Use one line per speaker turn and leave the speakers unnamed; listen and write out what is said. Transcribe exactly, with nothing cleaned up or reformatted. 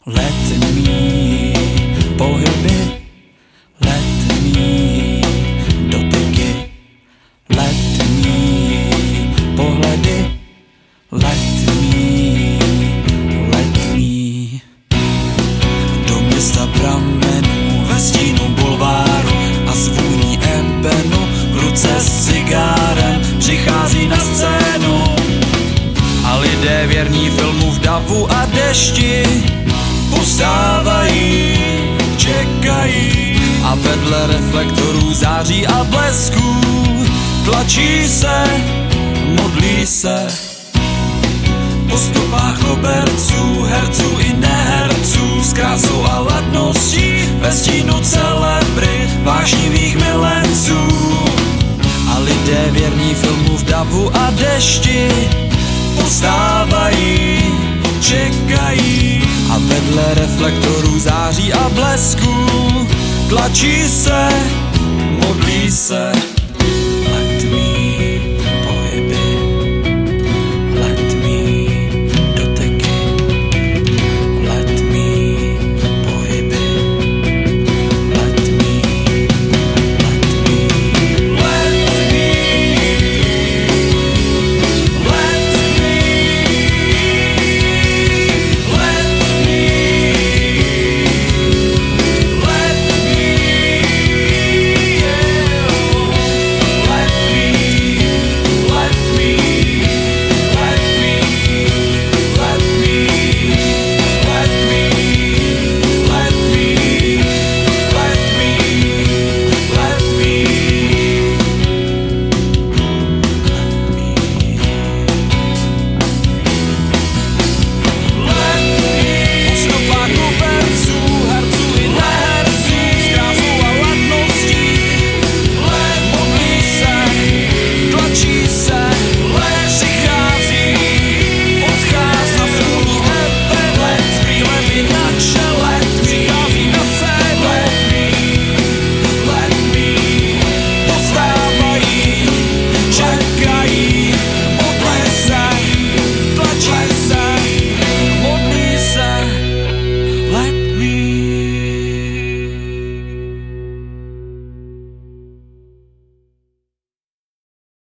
Letní pohyby, letní dotyky, letní pohledy, letní, letní. Do města pramenů ve stínu bulváru a zvůní ebenu v ruce s cigárem přichází na scénu. A lidé věrní filmu v davu a dešti postávají, čekají a vedle reflektorů září a blesků tlačí se, modlí se po stopách koberců, herců i neherců s krásou a ladností ve stínu celebrit vášnivých milenců. A lidé věrní filmu v davu a dešti postávají, čekají a vedle reflektorů září a blesků tlačí se, modlí se